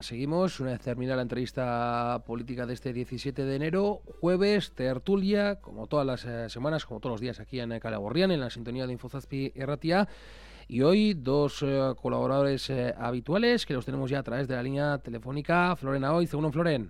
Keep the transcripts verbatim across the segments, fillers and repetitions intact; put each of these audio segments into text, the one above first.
Seguimos, una vez termina la entrevista política de este diecisiete de enero, jueves, tertulia, como todas las eh, semanas, como todos los días aquí en Calaborrián, en la sintonía de Infozazpi y Ratia. Y hoy dos eh, colaboradores eh, habituales que los tenemos ya a través de la línea telefónica. Floren Aoiz, Egunon Floren.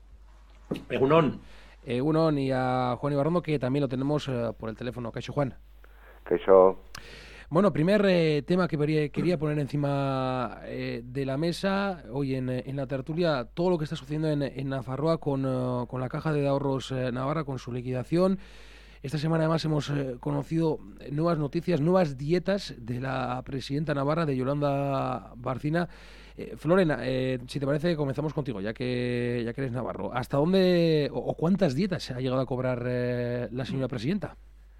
Egunon. Egunon, y a Juan Ibarrondo, que también lo tenemos eh, por el teléfono. Caixo, Juan. Caixo. Bueno, primer eh, tema que quería, quería poner encima eh, de la mesa hoy en, en la tertulia, todo lo que está sucediendo en, en Nafarroa con, uh, con la Caja de Ahorros eh, Navarra, con su liquidación. Esta semana además hemos eh, conocido nuevas noticias, nuevas dietas de la presidenta navarra, de Yolanda Barcina. Eh, Florena, eh, si te parece, comenzamos contigo, ya que ya que eres navarro. ¿Hasta dónde o, o cuántas dietas ha llegado a cobrar eh, la señora presidenta?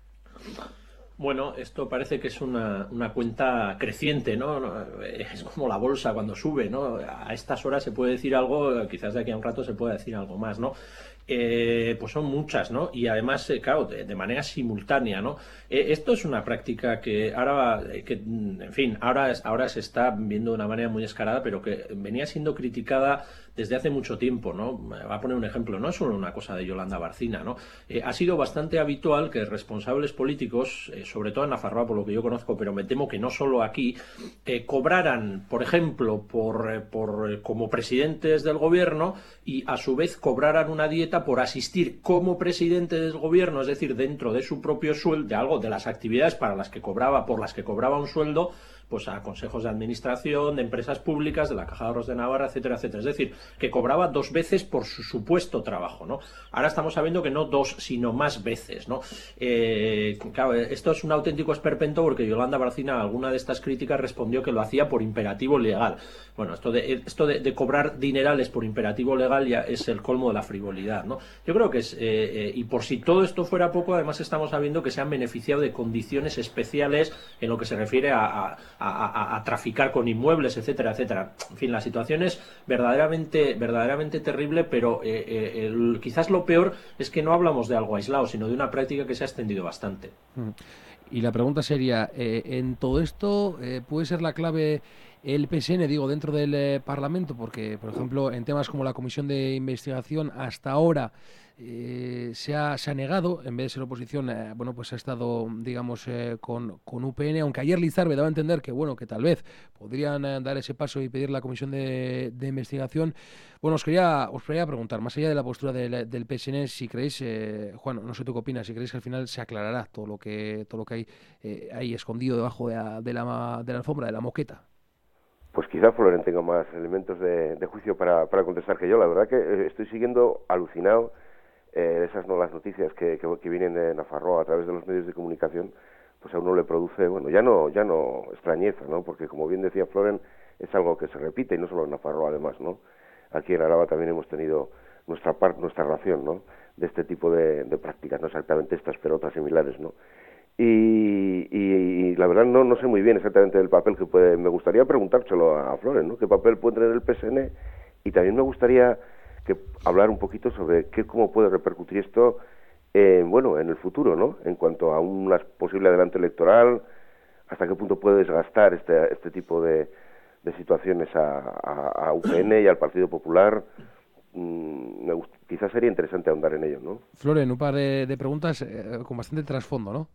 Bueno, esto parece que es una, una cuenta creciente, ¿no? Es como la bolsa cuando sube, ¿no? A estas horas se puede decir algo, quizás de aquí a un rato se pueda decir algo más, ¿no? Eh, pues son muchas, ¿no? Y además, eh, claro, de, de manera simultánea, ¿no? Eh, esto es una práctica que ahora, que, en fin, ahora, ahora se está viendo de una manera muy descarada, pero que venía siendo criticada desde hace mucho tiempo, ¿no? Voy a poner un ejemplo, no es solo una cosa de Yolanda Barcina, ¿no? Eh, ha sido bastante habitual que responsables políticos, eh, sobre todo en Nafarroa, por lo que yo conozco, pero me temo que no solo aquí, eh, cobraran, por ejemplo, por, eh, por eh, como presidentes del gobierno y a su vez cobraran una dieta por asistir como presidente del gobierno, es decir, dentro de su propio sueldo, de algo de las actividades para las que cobraba, por las que cobraba un sueldo, pues a consejos de administración, de empresas públicas, de la Caja de Ahorros de Navarra, etcétera, etcétera. Es decir, que cobraba dos veces por su supuesto trabajo, ¿no? Ahora estamos sabiendo que no dos, sino más veces, ¿no? Eh, claro, esto es un auténtico esperpento porque Yolanda Barcina a alguna de estas críticas respondió que lo hacía por imperativo legal. Bueno, esto de esto de, de cobrar dinerales por imperativo legal ya es el colmo de la frivolidad, ¿no? Yo creo que es, eh, eh, y por si todo esto fuera poco, además estamos sabiendo que se han beneficiado de condiciones especiales en lo que se refiere a, a A, a, a traficar con inmuebles, etcétera, etcétera. En fin, la situación es verdaderamente, verdaderamente terrible, pero eh, eh, el, quizás lo peor es que no hablamos de algo aislado, sino de una práctica que se ha extendido bastante. Y la pregunta sería, eh, ¿en todo esto eh, puede ser la clave el P S N, digo, dentro del eh, Parlamento? Porque, por ejemplo, en temas como la Comisión de Investigación, hasta ahora eh, se, ha, se ha negado, en vez de ser oposición, eh, bueno, pues ha estado, digamos, eh, con, con U P N, aunque ayer Lizarbe daba a entender que, bueno, que tal vez podrían eh, dar ese paso y pedir la Comisión de, de Investigación. Bueno, os quería, os quería preguntar, más allá de la postura del, del P S N, si creéis, eh, Juan, no sé tú qué opinas, si creéis que al final se aclarará todo lo que, todo lo que hay eh, ahí escondido debajo de la, de, la, de la alfombra, de la moqueta. Pues quizá Floren tenga más elementos de, de juicio para, para contestar que yo. La verdad que eh, estoy siguiendo alucinado eh, esas nuevas noticias que, que, que vienen de Nafarroa a través de los medios de comunicación. Pues a uno le produce, bueno, ya no ya no extrañeza, ¿no? Porque como bien decía Floren, es algo que se repite y no solo en Nafarroa además, ¿no? Aquí en Araba también hemos tenido nuestra parte, nuestra ración, ¿no? De este tipo de, de prácticas, no exactamente estas, pero otras similares, ¿no? Y, y, y la verdad no, no sé muy bien exactamente el papel que puede... Me gustaría preguntárselo a, a Flores, ¿no? ¿Qué papel puede tener el P S N? Y también me gustaría que hablar un poquito sobre qué, cómo puede repercutir esto eh, bueno, en el futuro, ¿no? En cuanto a un posible adelanto electoral, hasta qué punto puede desgastar este, este tipo de, de situaciones a, a, a U P N y al Partido Popular. Mm, me gust- quizás sería interesante ahondar en ello, ¿no? Floren, un par de, de preguntas eh, con bastante trasfondo, ¿no?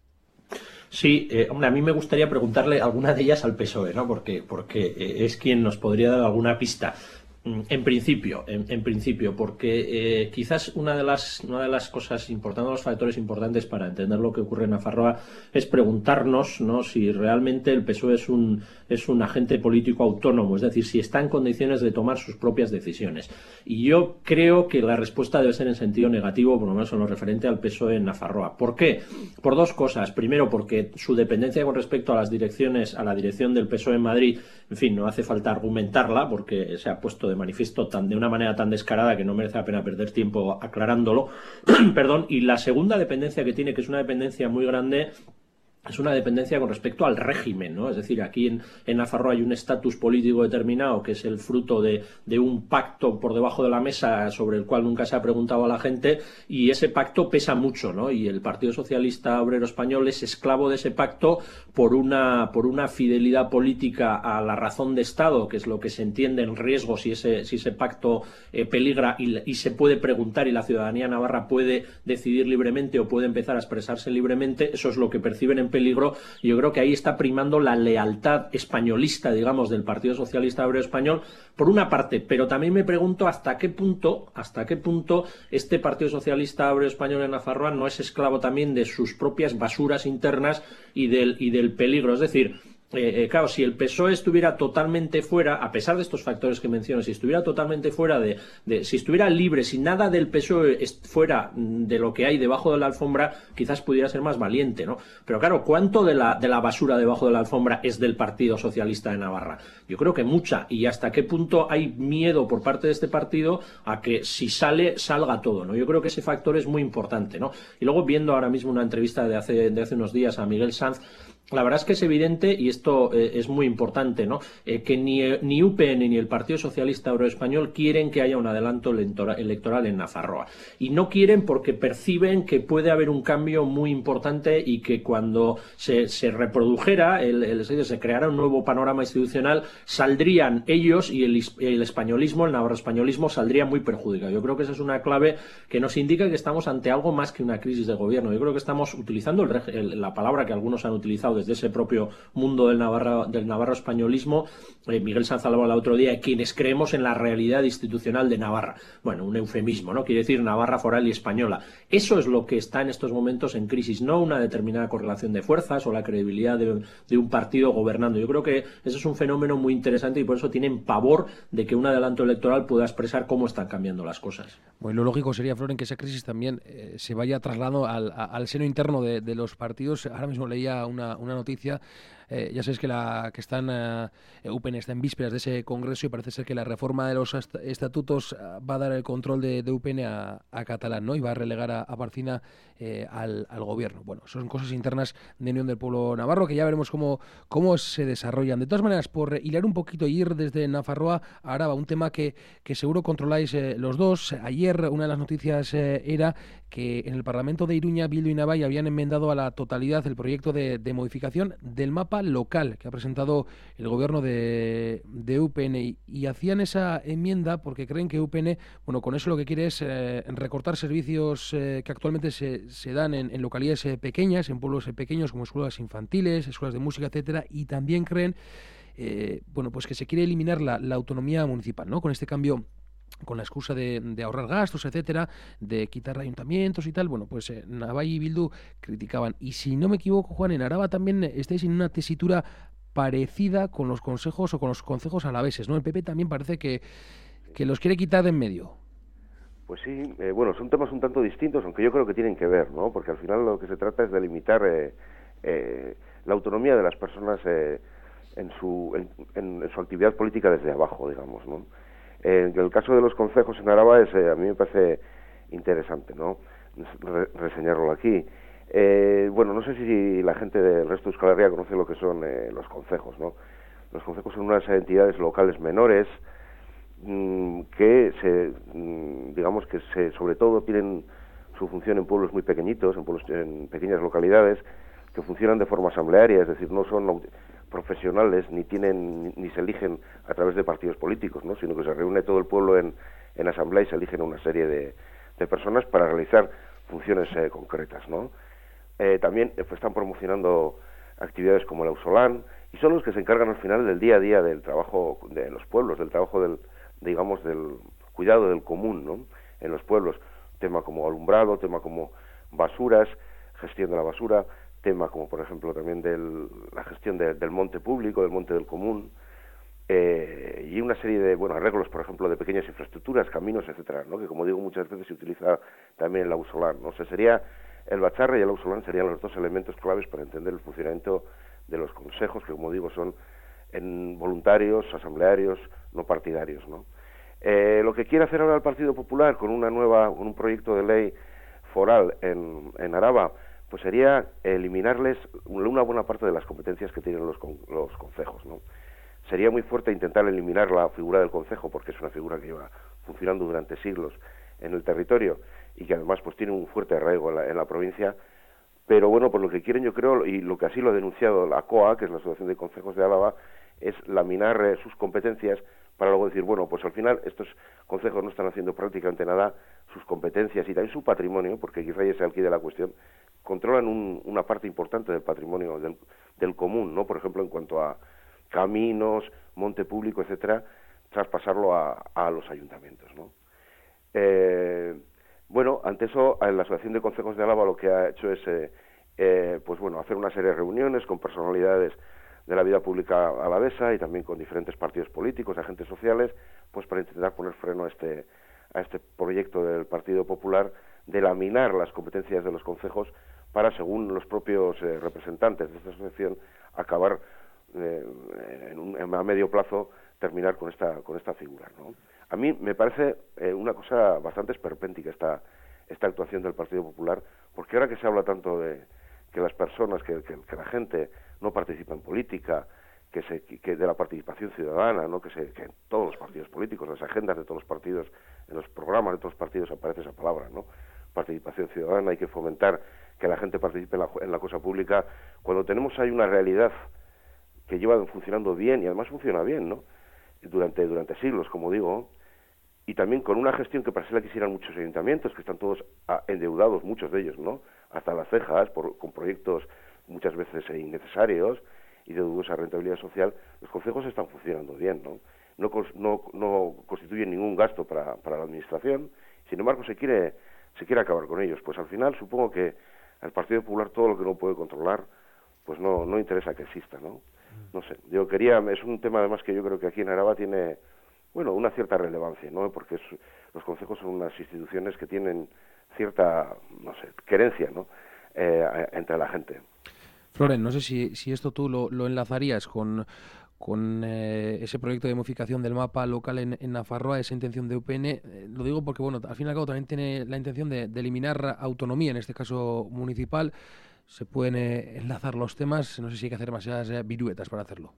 Sí, eh, hombre, a mí me gustaría preguntarle alguna de ellas al P S O E, ¿no? Porque, porque eh, es quien nos podría dar alguna pista. En principio, en, en principio, porque eh, quizás una de las una de las cosas importantes, los factores importantes para entender lo que ocurre en Nafarroa es preguntarnos, ¿no?, si realmente el P S O E es un es un agente político autónomo, es decir, si está en condiciones de tomar sus propias decisiones. Y yo creo que la respuesta debe ser en sentido negativo, por lo menos en lo referente al P S O E en Nafarroa. ¿Por qué? Por dos cosas. Primero, porque su dependencia con respecto a las direcciones, a la dirección del P S O E en Madrid, en fin, no hace falta argumentarla porque se ha puesto de manifiesto tan, de una manera tan descarada que no merece la pena perder tiempo aclarándolo. Perdón. Y la segunda dependencia que tiene, que es una dependencia muy grande, es una dependencia con respecto al régimen, ¿no? Es decir, aquí en, en Nafarroa hay un estatus político determinado que es el fruto de, de un pacto por debajo de la mesa sobre el cual nunca se ha preguntado a la gente, y ese pacto pesa mucho, ¿no? Y el Partido Socialista Obrero Español es esclavo de ese pacto por una, por una fidelidad política a la razón de Estado, que es lo que se entiende en riesgo si ese, si ese pacto eh, peligra y, y se puede preguntar y la ciudadanía navarra puede decidir libremente o puede empezar a expresarse libremente. Eso es lo que perciben en peligro, y yo creo que ahí está primando la lealtad españolista, digamos, del Partido Socialista Obrero Español, por una parte, pero también me pregunto hasta qué punto, hasta qué punto este Partido Socialista Obrero Español en Nafarroa no es esclavo también de sus propias basuras internas y del, y del peligro. Es decir, Eh, eh, claro, si el P S O E estuviera totalmente fuera, a pesar de estos factores que menciono, si estuviera totalmente fuera de, de si estuviera libre, si nada del P S O E fuera de lo que hay debajo de la alfombra, quizás pudiera ser más valiente, ¿no? Pero claro, ¿cuánto de la, de la basura debajo de la alfombra es del Partido Socialista de Navarra? Yo creo que mucha, y hasta qué punto hay miedo por parte de este partido a que si sale, salga todo, ¿no? Yo creo que ese factor es muy importante, ¿no? Y luego, viendo ahora mismo una entrevista de hace, de hace unos días a Miguel Sanz, la verdad es que es evidente, y esto eh, es muy importante, ¿no? Eh, que ni, ni U P N ni el Partido Socialista Obrero Español quieren que haya un adelanto electoral en Nafarroa. Y no quieren porque perciben que puede haber un cambio muy importante y que cuando se, se reprodujera, el, el, se creara un nuevo panorama institucional, saldrían ellos y el, el españolismo, el navarro-españolismo, saldría muy perjudicado. Yo creo que esa es una clave que nos indica que estamos ante algo más que una crisis de gobierno. Yo creo que estamos utilizando el, el, la palabra que algunos han utilizado desde ese propio mundo del navarro, del navarro españolismo. eh, Miguel Sanz hablaba el otro día de quienes creemos en la realidad institucional de Navarra. Bueno, un eufemismo, ¿no? Quiere decir Navarra foral y española. Eso es lo que está en estos momentos en crisis, no una determinada correlación de fuerzas o la credibilidad de, de un partido gobernando. Yo creo que eso es un fenómeno muy interesante y por eso tienen pavor de que un adelanto electoral pueda expresar cómo están cambiando las cosas. Bueno, lo lógico sería, Flor, en que esa crisis también eh, se vaya trasladando al, a, al seno interno de, de los partidos. Ahora mismo leía una, una noticia, eh, ya sabes que, la, que están, eh, U P N está en vísperas de ese congreso y parece ser que la reforma de los estatutos va a dar el control de, de U P N a, a Catalán, ¿no? Y va a relegar a, a Barcina eh, al, al gobierno. Bueno, son cosas internas de Unión del Pueblo Navarro que ya veremos cómo, cómo se desarrollan. De todas maneras, por hilar un poquito y ir desde Nafarroa a Araba, un tema que, que seguro controláis eh, los dos. Ayer una de las noticias eh, era que en el Parlamento de Iruña, Bildu y Navai habían enmendado a la totalidad el proyecto de, de modificación del mapa local que ha presentado el gobierno de, de U P N y, y hacían esa enmienda porque creen que U P N, bueno, con eso lo que quiere es eh, recortar servicios eh, que actualmente se, se dan en, en localidades eh, pequeñas, en pueblos eh, pequeños como escuelas infantiles, escuelas de música, etcétera, y también creen, eh, bueno, pues que se quiere eliminar la, la autonomía municipal, ¿no? Con este cambio, con la excusa de, de ahorrar gastos, etcétera, de quitar ayuntamientos y tal. Bueno, pues eh, Navai y Bildu criticaban. Y si no me equivoco, Juan, en Araba también estáis en una tesitura parecida con los consejos o con los concejos alaveses, ¿no? El P P también parece que, que los quiere quitar de en medio. Pues sí, eh, bueno, son temas un tanto distintos, aunque yo creo que tienen que ver, ¿no? Porque al final lo que se trata es de limitar eh, eh, la autonomía de las personas eh, en, su, en, en, en su actividad política desde abajo, digamos, ¿no? En el caso de los concejos en Araba, es, eh, a mí me parece interesante, ¿no? Re reseñarlo aquí. Eh, bueno, no sé si la gente del resto de Euskal Herria conoce lo que son eh, los concejos, ¿no? Los concejos son unas entidades locales menores mmm, que, se, mmm, digamos que se, sobre todo tienen su función en pueblos muy pequeñitos, en, pueblos, en pequeñas localidades, que funcionan de forma asamblearia, es decir, no son profesionales ni tienen ni se eligen a través de partidos políticos, ¿no? Sino que se reúne todo el pueblo en, en asamblea y se eligen una serie de, de personas para realizar funciones eh, concretas, ¿no? Eh, también eh, pues están promocionando actividades como el Ausolán y son los que se encargan al final del día a día del trabajo de los pueblos, del trabajo del, digamos, del cuidado del común, ¿no? En los pueblos, tema como alumbrado, tema como basuras, gestión de la basura, tema como por ejemplo también de la gestión de, del monte público, del monte del común, eh, y una serie de bueno arreglos, por ejemplo, de pequeñas infraestructuras, caminos, etcétera, ¿no? Que como digo muchas veces se utiliza también el Ausolán, ¿no? O sea, sería el Batzarra y el Ausolán serían los dos elementos claves para entender el funcionamiento de los consejos, que como digo son en voluntarios, asamblearios, no partidarios, ¿no? Eh, lo que quiere hacer ahora el Partido Popular con una nueva, con un proyecto de ley foral en, en Araba, pues sería eliminarles una buena parte de las competencias que tienen los, los concejos, ¿no? Sería muy fuerte intentar eliminar la figura del concejo, porque es una figura que lleva funcionando durante siglos en el territorio y que además pues tiene un fuerte arraigo en la, en la provincia. Pero bueno, pues lo que quieren, yo creo, y lo que así lo ha denunciado la C O A, que es la Asociación de Concejos de Álava, es laminar eh, sus competencias para luego decir, bueno, pues al final estos concejos no están haciendo prácticamente nada, sus competencias y también su patrimonio, porque quizá es el quid de la cuestión, controlan un, una parte importante del patrimonio del, del común, ¿no? Por ejemplo, en cuanto a caminos, monte público, etcétera, traspasarlo a, a los ayuntamientos, ¿no? Eh, bueno, ante eso, la Asociación de Concejos de Álava lo que ha hecho es, eh, eh, pues bueno, hacer una serie de reuniones con personalidades de la vida pública alavesa y también con diferentes partidos políticos, agentes sociales, pues para intentar poner freno a este, a este proyecto del Partido Popular de laminar las competencias de los concejos para, según los propios eh, representantes de esta asociación, acabar eh, en un, en a medio plazo terminar con esta con esta figura, ¿no? A mí me parece eh, una cosa bastante esperpéntica esta esta actuación del Partido Popular, porque ahora que se habla tanto de que las personas, que, que, que la gente no participa en política, que se que de la participación ciudadana, ¿no? que se que en todos los partidos políticos, las agendas de todos los partidos, en los programas de todos los partidos aparece esa palabra, ¿no? Participación ciudadana, hay que fomentar que la gente participe en la, en la cosa pública, cuando tenemos ahí una realidad que lleva funcionando bien, y además funciona bien, ¿no? Durante, durante siglos, como digo, y también con una gestión que para sí la quisieran muchos ayuntamientos, que están todos a, endeudados, muchos de ellos, ¿no? Hasta las cejas, por, con proyectos muchas veces innecesarios y de dudosa rentabilidad social. Los concejos están funcionando bien, ¿no? No, no, no constituyen ningún gasto para, para la administración, sin embargo se quiere, se quiere acabar con ellos. Pues al final supongo que al Partido Popular todo lo que no puede controlar, pues no, no interesa que exista, ¿no? No sé, yo quería, es un tema además que yo creo que aquí en Araba tiene, bueno, una cierta relevancia, ¿no? Porque es, los concejos son unas instituciones que tienen cierta, no sé, querencia, ¿no? Eh, entre la gente. Floren, no sé si, si esto tú lo, lo enlazarías con, con eh, ese proyecto de modificación del mapa local en, en Nafarroa, esa intención de U P N. Eh, lo digo porque, bueno, al fin y al cabo también tiene la intención de, de eliminar autonomía, en este caso municipal. Se pueden eh, enlazar los temas, no sé si hay que hacer demasiadas eh, viruetas para hacerlo.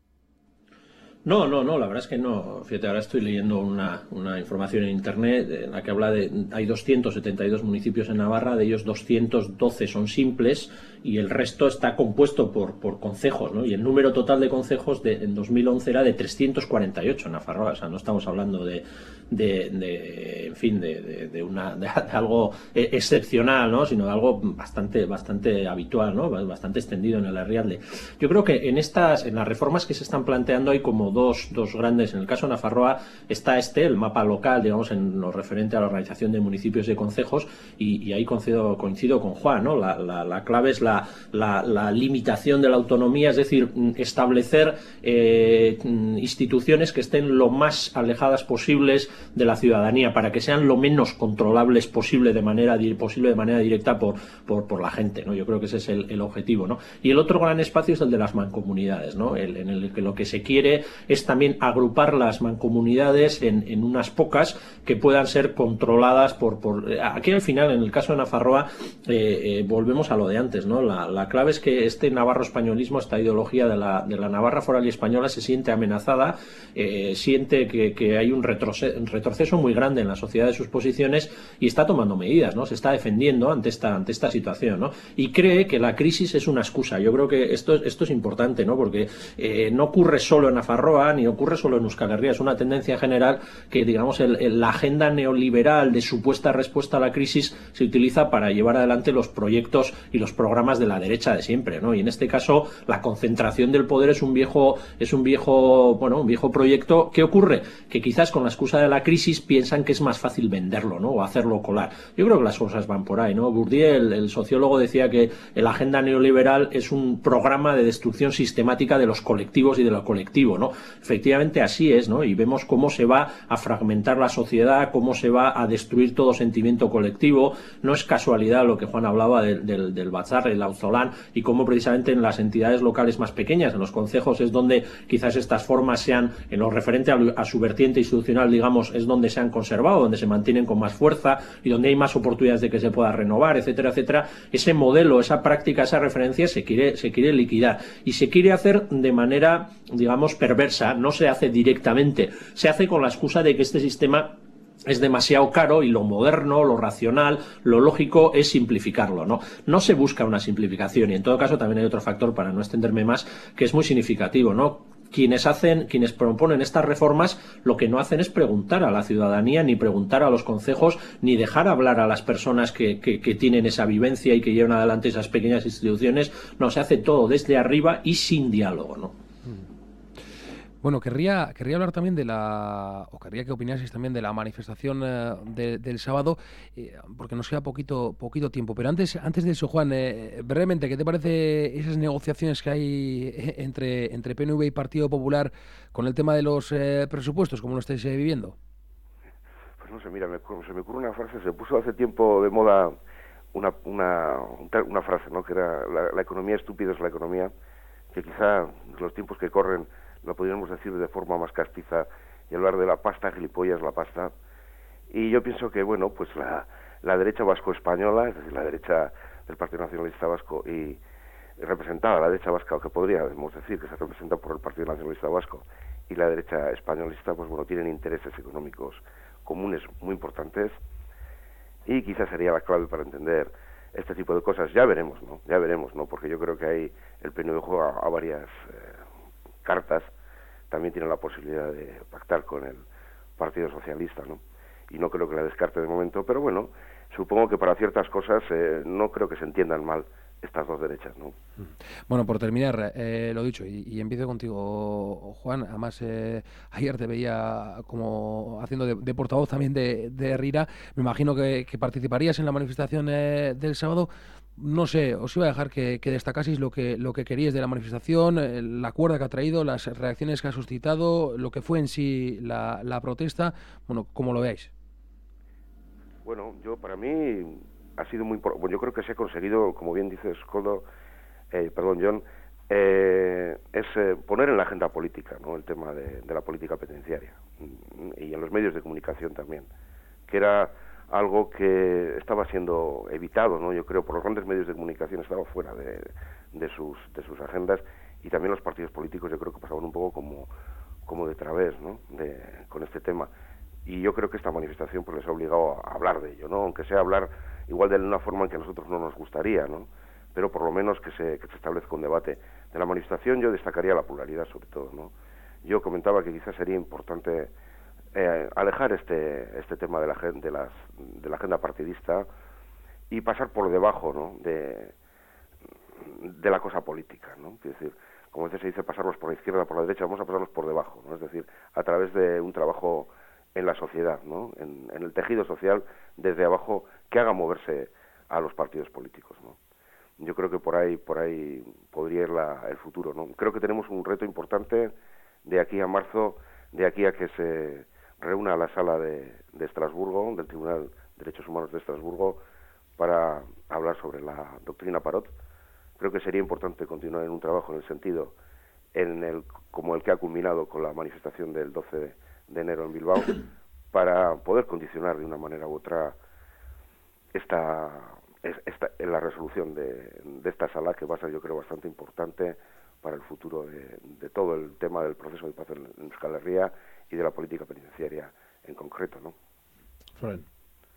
No, no, no, la verdad es que no. Fíjate, ahora estoy leyendo una, una información en Internet en la que habla de... Hay doscientos setenta y dos municipios en Navarra, de ellos doscientos doce son simples y el resto está compuesto por, por concejos, ¿no? Y el número total de concejos de, en dos mil once era de trescientos cuarenta y ocho en Nafarroa. O sea, no estamos hablando de, de, de en fin, de, de, de, una, de, de algo excepcional, ¿no? Sino de algo bastante, bastante habitual, ¿no? Bastante extendido en el Herrialde. Yo creo que en estas, en las reformas que se están planteando hay como dos, dos grandes. En el caso de Nafarroa está este, el mapa local, digamos, en lo referente a la organización de municipios y de concejos, y, y ahí coincido, coincido con Juan, ¿no? La, la, la clave es la, la, la limitación de la autonomía, es decir, establecer eh, instituciones que estén lo más alejadas posibles de la ciudadanía, para que sean lo menos controlables posible de manera, posible de manera directa por, por, por la gente, ¿no? Yo creo que ese es el, el objetivo, ¿no? Y el otro gran espacio es el de las mancomunidades, ¿no? El, en el que lo que se quiere es también agrupar las mancomunidades en, en unas pocas que puedan ser controladas por... por aquí al final, en el caso de Nafarroa, eh, eh, volvemos a lo de antes, ¿no? La, la clave es que este navarro-españolismo, esta ideología de la, de la Navarra foral y española se siente amenazada, eh, siente que, que hay un retroceso, un retroceso muy grande en la sociedad de sus posiciones y está tomando medidas, ¿no? Se está defendiendo ante esta, ante esta situación, ¿no? Y cree que la crisis es una excusa. Yo creo que esto, esto es importante, ¿no? Porque eh, no ocurre solo en Nafarroa ni ocurre solo en Euskal Herria, es una tendencia general que, digamos, el, el, la agenda neoliberal de supuesta respuesta a la crisis se utiliza para llevar adelante los proyectos y los programas de la derecha de siempre, ¿no? Y en este caso la concentración del poder es un viejo, es un viejo, bueno, un viejo proyecto. ¿Qué ocurre? Que quizás con la excusa de la crisis piensan que es más fácil venderlo, ¿no? O hacerlo colar. Yo creo que las cosas van por ahí, ¿no? Bourdieu, el, el sociólogo, decía que la agenda neoliberal es un programa de destrucción sistemática de los colectivos y de lo colectivo, ¿no? efectivamente así es, ¿no? Y vemos cómo se va a fragmentar la sociedad, cómo se va a destruir todo sentimiento colectivo. No es casualidad lo que Juan hablaba del, del, del Batzar, el Auzolán, y cómo precisamente en las entidades locales más pequeñas, en los concejos, es donde quizás estas formas sean, en lo referente a, a su vertiente institucional, digamos, es donde se han conservado, donde se mantienen con más fuerza y donde hay más oportunidades de que se pueda renovar, etcétera, etcétera. Ese modelo, esa práctica, esa referencia se quiere, se quiere liquidar y se quiere hacer de manera, digamos, perversa. No se hace directamente, se hace con la excusa de que este sistema es demasiado caro y lo moderno, lo racional, lo lógico es simplificarlo, ¿no? No se busca una simplificación y en todo caso también hay otro factor, para no extenderme más, que es muy significativo, ¿no? Quienes hacen, quienes proponen estas reformas, lo que no hacen es preguntar a la ciudadanía, ni preguntar a los concejos, ni dejar hablar a las personas que, que, que tienen esa vivencia y que llevan adelante esas pequeñas instituciones. No, se hace todo desde arriba y sin diálogo, ¿no? Bueno, querría, querría hablar también de la, o querría que opinases también de la manifestación eh, de, del sábado, eh, porque nos queda poquito, poquito tiempo. Pero antes, antes de eso, Juan, eh, brevemente, ¿qué te parece esas negociaciones que hay entre, entre P N V y Partido Popular con el tema de los eh, presupuestos, como lo estáis eh, viviendo? Pues no sé, mira, me, se me ocurre una frase, se puso hace tiempo de moda una, una, una frase, ¿no? Que era, la, la economía estúpida es la economía, que quizá en los tiempos que corren lo podríamos decir de forma más castiza y hablar de la pasta, gilipollas, la pasta. Y yo pienso que, bueno, pues la, la derecha vasco-española, es decir, la derecha del Partido Nacionalista Vasco y representada, la derecha vasca, o que podríamos decir que se representa por el Partido Nacionalista Vasco, y la derecha españolista, pues bueno, tienen intereses económicos comunes muy importantes y quizás sería la clave para entender este tipo de cosas. Ya veremos, ¿no? Ya veremos, ¿no? Porque yo creo que ahí el P N V juega a varias eh, cartas. También tiene la posibilidad de pactar con el Partido Socialista, ¿no? Y no creo que la descarte de momento, pero bueno, supongo que para ciertas cosas eh, no creo que se entiendan mal estas dos derechas, ¿no? Bueno, por terminar, eh, lo dicho, y, y empiezo contigo, Juan. Además, eh, ayer te veía como haciendo de, de portavoz también de, de Rira. Me imagino que, que participarías en la manifestación eh, del sábado. No sé, os iba a dejar que, que destacaseis lo que lo que queríais de la manifestación, eh, la cuerda que ha traído, las reacciones que ha suscitado, lo que fue en sí la, la protesta. Bueno, como lo veáis. Bueno, yo para mí ha sido muy bueno, yo creo que se ha conseguido, como bien dices, Coldo, eh, perdón, John, eh, es eh, poner en la agenda política, ¿no?, el tema de, de la política penitenciaria y en los medios de comunicación también, que era algo que estaba siendo evitado, ¿no? Yo creo por los grandes medios de comunicación, estaba fuera de, de sus de sus agendas, y también los partidos políticos yo creo que pasaban un poco como como de través, ¿no?, de, con este tema. Y yo creo que esta manifestación pues les ha obligado a hablar de ello, ¿no? Aunque sea hablar igual de una forma en que a nosotros no nos gustaría, ¿no? Pero por lo menos que se, que se establezca un debate. De la manifestación yo destacaría la pluralidad sobre todo, ¿no? Yo comentaba que quizás sería importante eh, alejar este este tema de la, de, las, de la agenda partidista y pasar por debajo, ¿no?, de, de la cosa política, ¿no? Es decir, como a veces se dice, pasarlos por la izquierda, por la derecha, vamos a pasarlos por debajo, ¿no? Es decir, a través de un trabajo en la sociedad, ¿no?, en, en el tejido social desde abajo, que haga moverse a los partidos políticos, ¿no? Yo creo que por ahí por ahí podría ir la, el futuro, ¿no? Creo que tenemos un reto importante de aquí a marzo, de aquí a que se reúna la sala de, de Estrasburgo, del Tribunal de Derechos Humanos de Estrasburgo, para hablar sobre la doctrina Parot. Creo que sería importante continuar en un trabajo en el sentido en el como el que ha culminado con la manifestación del doce de de enero en Bilbao, para poder condicionar de una manera u otra esta, esta en la resolución de, de esta sala, que va a ser, yo creo, bastante importante para el futuro de, de todo el tema del proceso de paz en, en Euskal Herria y de la política penitenciaria en concreto, ¿no? Florent.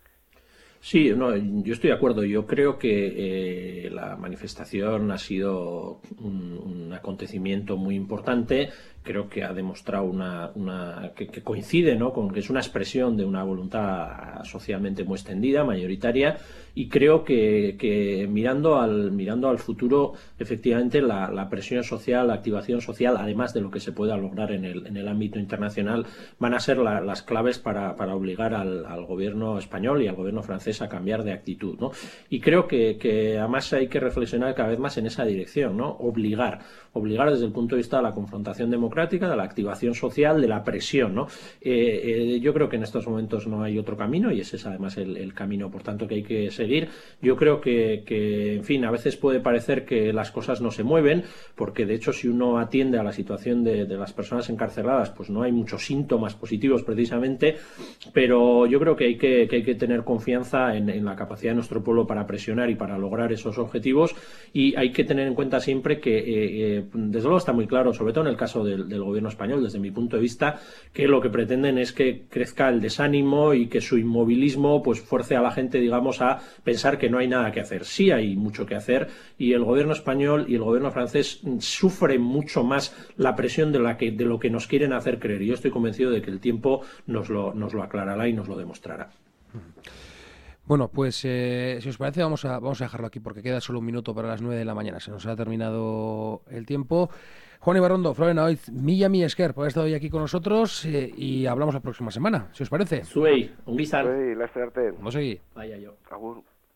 Sí, no, yo estoy de acuerdo. Yo creo que eh, la manifestación ha sido un, un acontecimiento muy importante. Creo que ha demostrado una, una que, que coincide, ¿no?, con que es una expresión de una voluntad socialmente muy extendida, mayoritaria, y creo que, que mirando al mirando al futuro, efectivamente la, la presión social, la activación social, además de lo que se pueda lograr en el en el ámbito internacional, van a ser la, las claves para, para obligar al, al gobierno español y al gobierno francés a cambiar de actitud, ¿no? Y creo que, que además hay que reflexionar cada vez más en esa dirección, ¿no? Obligar, obligar desde el punto de vista de la confrontación democrática democrática, de la activación social, de la presión, ¿no? Eh, eh, yo creo que en estos momentos no hay otro camino y ese es además el, el camino, por tanto, que hay que seguir. Yo creo que, que, en fin, a veces puede parecer que las cosas no se mueven, porque de hecho si uno atiende a la situación de, de las personas encarceladas, pues no hay muchos síntomas positivos precisamente, pero yo creo que hay que, que, hay que tener confianza en, en la capacidad de nuestro pueblo para presionar y para lograr esos objetivos, y hay que tener en cuenta siempre que, eh, eh, desde luego está muy claro, sobre todo en el caso del, del gobierno español, desde mi punto de vista, que lo que pretenden es que crezca el desánimo y que su inmovilismo pues fuerce a la gente, digamos, a pensar que no hay nada que hacer. Sí hay mucho que hacer, y el gobierno español y el gobierno francés sufren mucho más la presión de, la que, de lo que nos quieren hacer creer, y yo estoy convencido de que el tiempo nos lo, nos lo aclarará y nos lo demostrará. Bueno, pues eh, si os parece vamos a, vamos a dejarlo aquí porque queda solo un minuto para las nueve de la mañana. Se nos ha terminado el tiempo. Juan Ibarrondo, Florena Oiz, mila mi esker por haber estado hoy aquí con nosotros eh, y hablamos la próxima semana, si os parece. Zuei, ongi izan. Zuei, laster arte. Vamos a seguir. Vaya yo. Agur.